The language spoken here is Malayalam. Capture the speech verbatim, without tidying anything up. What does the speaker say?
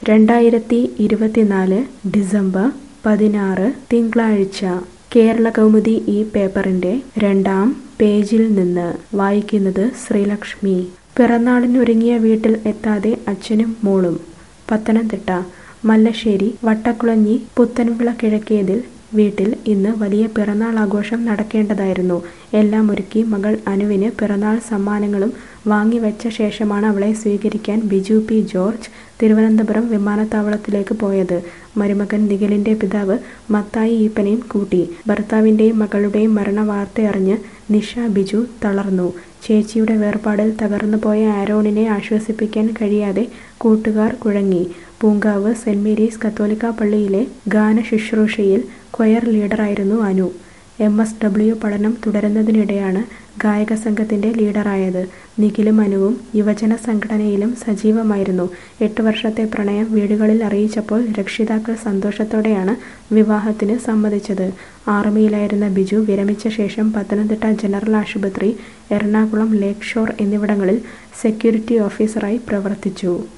രണ്ടായിരത്തി ഇരുപത്തിനാല് ഡിസംബർ പതിനാറ് തിങ്കളാഴ്ച കേരളകൗമുദി ഈ പേപ്പറിന്റെ രണ്ടാം പേജിൽ നിന്ന് വായിക്കുന്നത് ശ്രീലക്ഷ്മി. പിറന്നാളിനൊരുങ്ങിയ വീട്ടിൽ എത്താതെ അച്ഛനും മോളും. പത്തനംതിട്ട മല്ലശ്ശേരി വട്ടക്കുളഞ്ഞി പുത്തൻവിള കിഴക്കേതിൽ വീട്ടിൽ ഇന്ന് വലിയ പിറന്നാൾ ആഘോഷം നടക്കേണ്ടതായിരുന്നു. എല്ലാം ഒരുക്കി മകൾ അനുവിന് പിറന്നാൾ സമ്മാനങ്ങളും വാങ്ങിവെച്ച ശേഷമാണ് അവളെ സ്വീകരിക്കാൻ ബിജു പി ജോർജ് തിരുവനന്തപുരം വിമാനത്താവളത്തിലേക്ക് പോയത്. മരുമകൻ നിഖിലിന്റെ പിതാവ് മത്തായി ഈപ്പനെയും കൂട്ടി. ഭർത്താവിന്റെയും മകളുടെയും മരണവാർത്തയറിഞ്ഞ് നിഷ ബിജു തളർന്നു. ചേച്ചിയുടെ വേർപാടിൽ തകർന്നുപോയ ആരോണിനെ ആശ്വസിപ്പിക്കാൻ കഴിയാതെ കൂട്ടുകാർ കുഴങ്ങി. പൂങ്കാവ് സെന്റ് മേരീസ് കത്തോലിക്ക പള്ളിയിലെ ഗാനശുശ്രൂഷയിൽ ക്വയർ ലീഡറായിരുന്നു അനു. എം എസ് ഡബ്ല്യു പഠനം തുടരുന്നതിനിടെയാണ് ഗായക സംഘത്തിന്റെ ലീഡറായത്. നിഖിലും അനുവും യുവജന സംഘടനയിലും സജീവമായിരുന്നു. എട്ട് വർഷത്തെ പ്രണയം വീടുകളിൽ അറിയിച്ചപ്പോൾ രക്ഷിതാക്കൾ സന്തോഷത്തോടെയാണ് വിവാഹത്തിന് സമ്മതിച്ചത്. ആർമിയിലായിരുന്ന ബിജു വിരമിച്ച ശേഷം പത്തനംതിട്ട ജനറൽ ആശുപത്രി, എറണാകുളം ലേക്ക് ഷോർ എന്നിവിടങ്ങളിൽ സെക്യൂരിറ്റി ഓഫീസറായി പ്രവർത്തിച്ചു.